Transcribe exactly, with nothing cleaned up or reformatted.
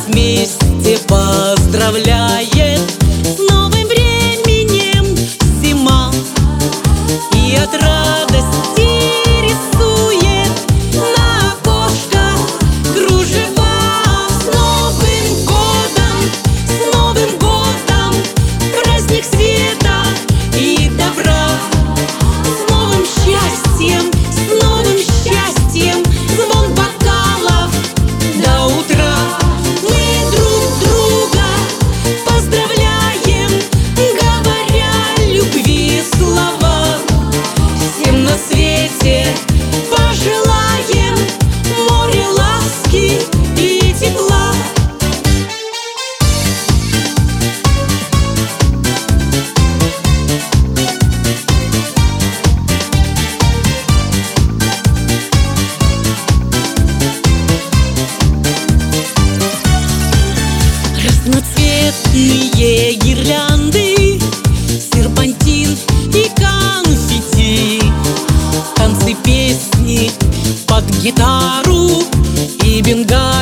вместе поздравляет с новым временем зима, и от радости рисует на окошках кружева. С Новым годом, с Новым годом, праздник света и добра. С новым счастьем, с новым счастьем, звон бокалов до утра. Мы друг друга поздравляем, говоря любви слова. Всем на свете пожелаем море ласки и тепла. Разноцветные гирлянды, серпантин и конфетти, танцы, песни под гитару и бенгальские